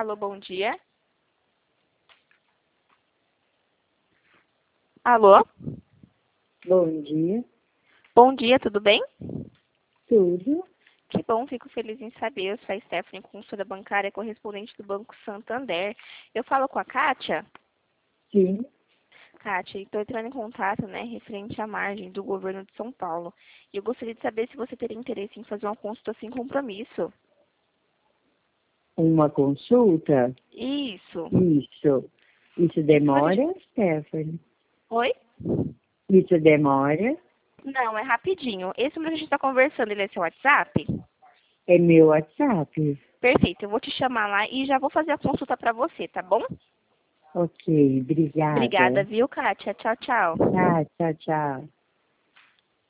Alô, bom dia. Alô? Bom dia. Bom dia, tudo bem? Tudo? Que bom, fico feliz em saber. Eu sou a Stephanie, consultora bancária correspondente do Banco Santander. Eu falo com a Kátia? Sim. Kátia, estou entrando em contato, referente à margem do governo de São Paulo. E eu gostaria de saber se você teria interesse em fazer uma consulta sem compromisso. Uma consulta? Isso. Isso demora, Stephanie? Oi? Isso demora? Não, é rapidinho. Esse número que a gente está conversando, ele é seu WhatsApp? É meu WhatsApp. Perfeito, eu vou te chamar lá e já vou fazer a consulta para você, tá bom? Ok, Obrigada, obrigada. viu, Kátia? Tchau, tchau. Tá, tchau, tchau.